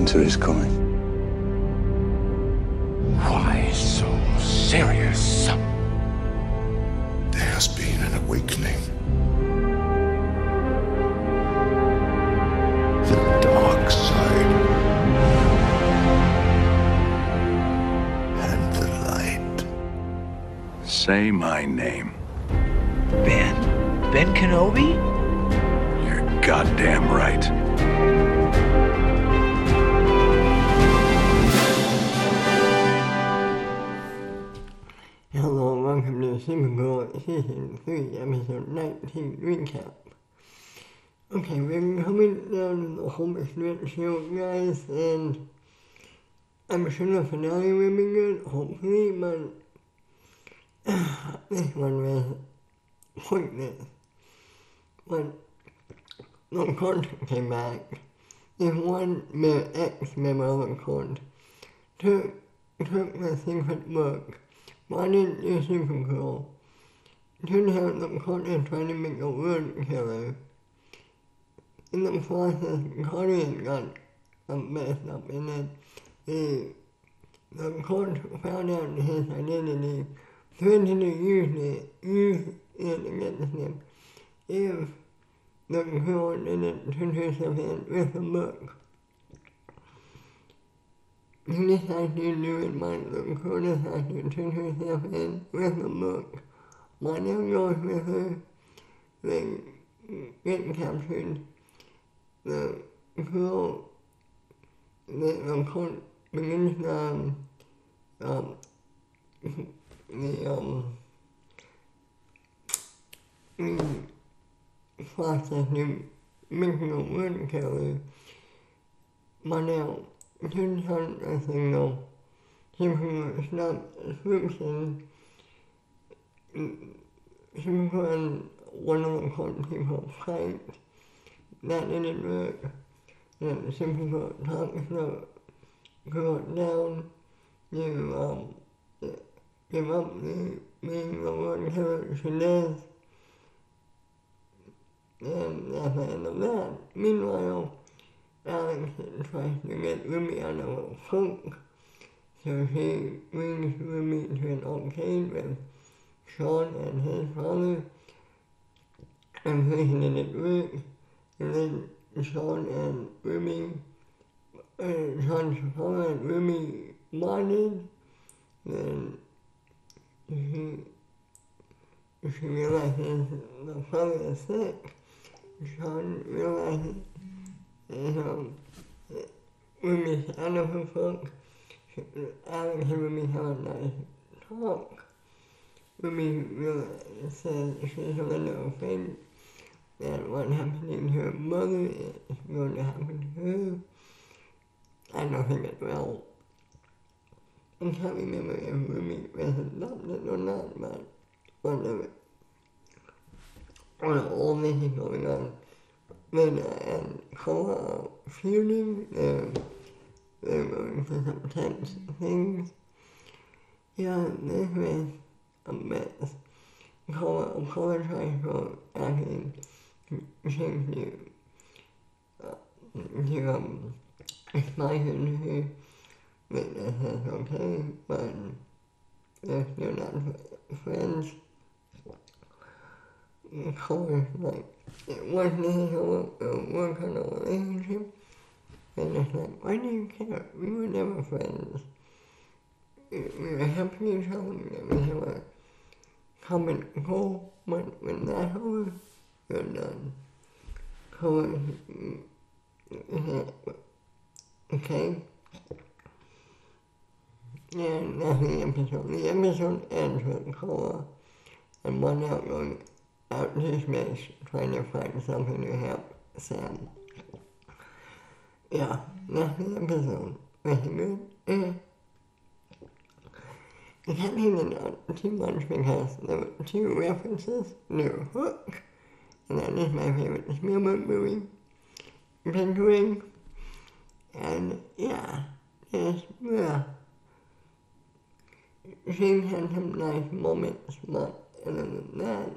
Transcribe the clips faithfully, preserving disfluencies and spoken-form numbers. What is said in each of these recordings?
winter is coming. Why so serious? There has been an awakening. The dark side. And the light. Say my name. Ben? Ben Kenobi? You're goddamn right. Hello, welcome to Supergirl Season three, Episode nineteen Recap. Okay, we're coming down to the home stretch here, guys, and I'm sure the finale will be good, hopefully, but this one was pointless. When the court came back, this one ex-member of the court took, took the secret book, brought it to Supergirl. Turns out the court is trying to make a word killer. In the process, Guardian got messed up in it. The, the court found out his identity, threatened to use it, use it against him if the girl didn't turn herself in with the book. He decided to do it, but the girl decided to turn herself in with the book. One goes with her, they get captured. The girl, the, the court begins um, um, the, um, the process to making a word killer. But now, it turns out a signal. Supergirl stopped switching. Supergirl and one of the court people fight. That didn't work. And Supergirl talks the girl down to um, give up the being the word killer she does. And that's the end of that. Meanwhile, Alex tries to get Ruby out of a funk, so she brings Ruby to an arcade with Sean and his father, and thinking it didn't work, and then Sean and Ruby, uh, Sean's father and Ruby bonded, then she, she realizes the father is sick. Sean realizes and um, Ruby's out of her funk. Alex and Ruby have a nice talk. Ruby realizes, says she's a little afraid that what happened to her mother is going to happen to her. I don't think it will. I can't remember if Ruby was adopted or not, but whatever. Well, all this is going on. Lena and Koa are feuding, they're, they're going for some tense things. Yeah, this was a mess. Koa apologized for acting seems to, uh, to um, explain to her that that's okay, but they're still not friends. Colors like it wasn't a work on a relationship, and it's like, why do you care? We were never friends. We were helping each other, we have a common goal, but when that's over, we're done. Colors, okay? And that's the episode. The episode ends with Koa and one out going out to space trying to find something to help Sam. Yeah, that's the episode. Was it good? Yeah. I can't even not too much because there were two references to Hook, and that is my favorite Spielberg movie, Pinkwing, and yeah, it's, yeah. She had some nice moments, but other than that,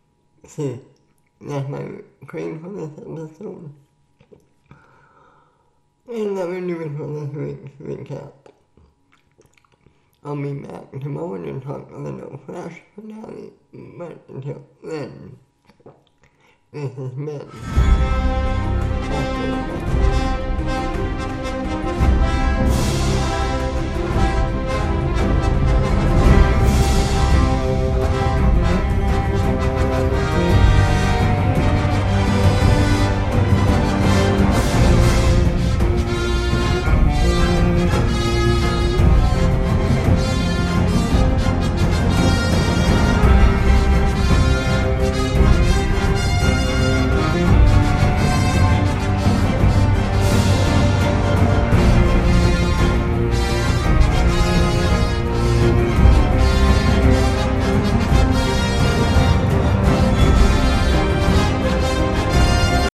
see, that's my grade for this episode. And that will do it for this week's recap. I'll be back tomorrow to talk a little Flash finale, but until then, this has been After the Fact.